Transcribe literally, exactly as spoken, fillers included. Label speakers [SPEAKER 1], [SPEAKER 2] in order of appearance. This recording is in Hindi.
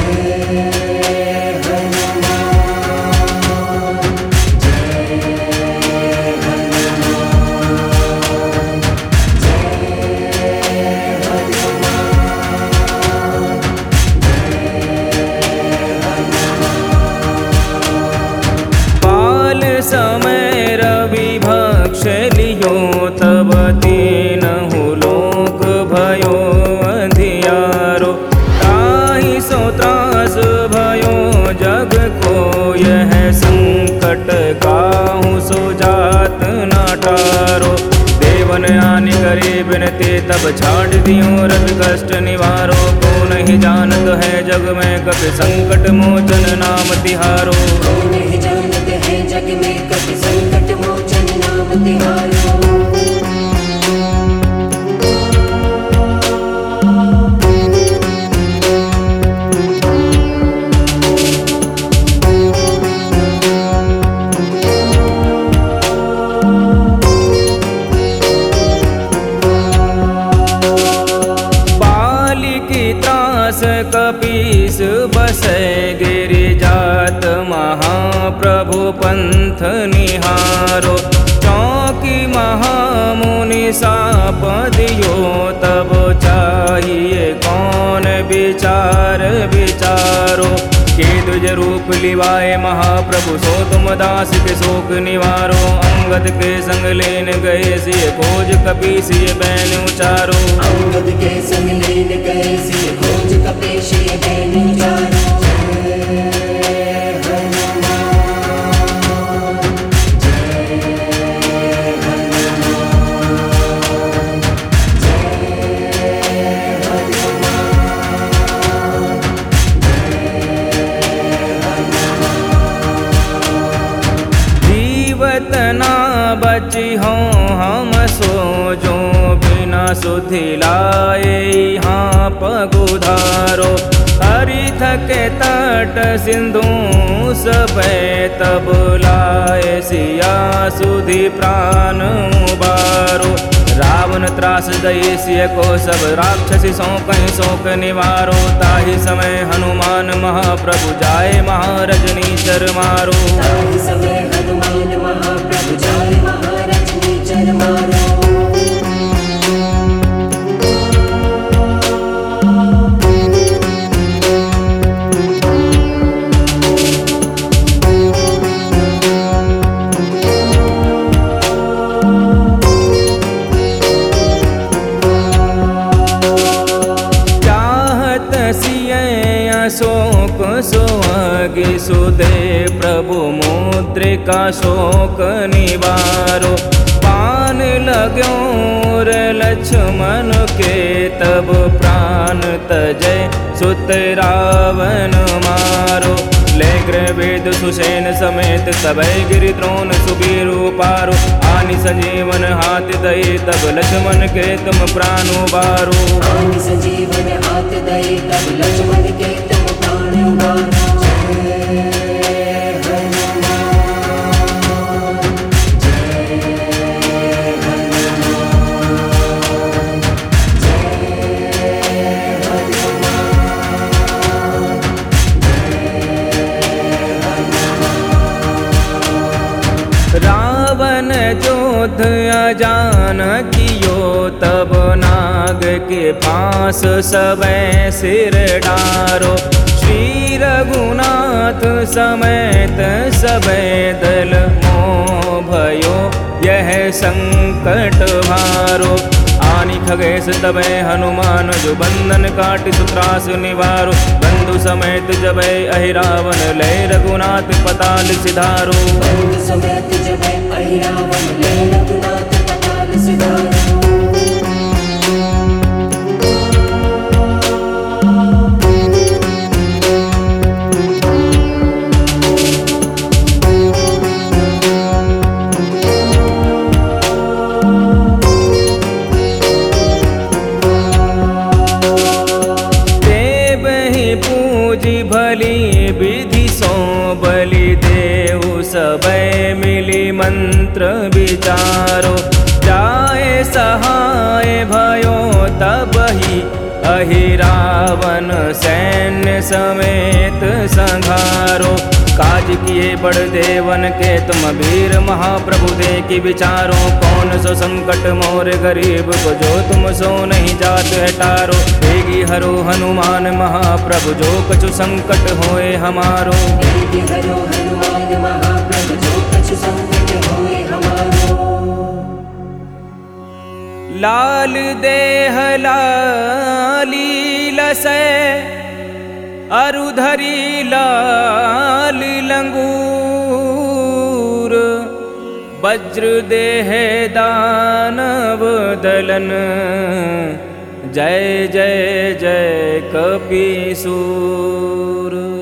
[SPEAKER 1] समय रवि भक्ष लियो तब तीनहु लोक भयो अंधियारो। ताहि सो त्रास भयो जग को यह संकट काहू सो जात न टारो। देवन आनि करे बिनते तब छाड़ दियो रवि कष्ट निवारो। को नहीं जानत है जग में कपि संकट मोचन नाम तिहारो।
[SPEAKER 2] जग में कपि संकट मोचन नाम तिहारो।
[SPEAKER 1] बालिकी त्रास कपीस बसै गिरि जात महाप्रभु पंथ निहारो। चौकी महामुनि साप दियो तब चाहिए कौन विचार विचारो। के तुझ रूप लिवाए महाप्रभु सो तुम दास के शोक निवारो। अंगद के संग लेन गए सिय खोज कपीस ये बैन उचारो।
[SPEAKER 2] अंगद के संग लेन गए सिय खोज कपीस ये बैन उचारो।
[SPEAKER 1] तना बची हो हम सो जो बिना सुधि लाए यहाँ पगुधारो। हरिथ के तट सिंधु सब तब लाए सिया सुधि प्राण उबारो। रावण त्रास दई सिय को सब राक्षसी सो कहीं शोक निवारो। ताहि समय हनुमान महाप्रभु जाए महारजनीचर मारो।
[SPEAKER 2] ताहि समय हनुमान महाप्रभु जाए महारजनीचर मारो। शोक सोहागी सुदे प्रभु मुद्रिका शोक निवारो। पान लाग्यो रे लक्ष्मण के तब प्राण तजय सुत रावण मारो। ले गृह वेद सुसेन समेत सबै गिरि द्रोण सुबीरु पारो। आनि संजीवन हाथ दई तब लक्ष्मण के तुम प्राण उबारो। आनि संजीवन हाथ दई तब लक्ष्मण के तुम प्राण उबारो।
[SPEAKER 1] रावण जोध अजान कियो तब नाग के पास सबै सिर डारो। श्री रघुनाथ समेत सबै दल मोह भयो यह संकट भारो। आनि खगेश तबै हनुमान जो बंधन काटि सुत्रास निवारो। बंधु समेत जबै अहि रावण लय रघुनाथ पताल सिधारो।
[SPEAKER 2] बंधु समेत जबै अहि रावण लय रघुनाथ पताल सिधारो। भली विधि सो बलि देव सबै मिली मंत्र विचारो। जाए सहाय भयो तब ही
[SPEAKER 1] अहि रावण सैन्य समेत संघारो। काज किए बड़ देवन के तुम वीर महाप्रभु दे की विचारो। कौन सो संकट मोर गरीब को जो तुम सो नहीं जात है टारो। देगी हरो हनुमान महाप्रभु जो कछु संकट होए हमारो।
[SPEAKER 3] देगी हरो हनुमान महाप्रभु जो कछु संकट होए हमारो।
[SPEAKER 1] लाल देह लाली लसै अरुधरी लाल लंगूर। वज्र देह दानव दलन जय जय जय कपीसूर।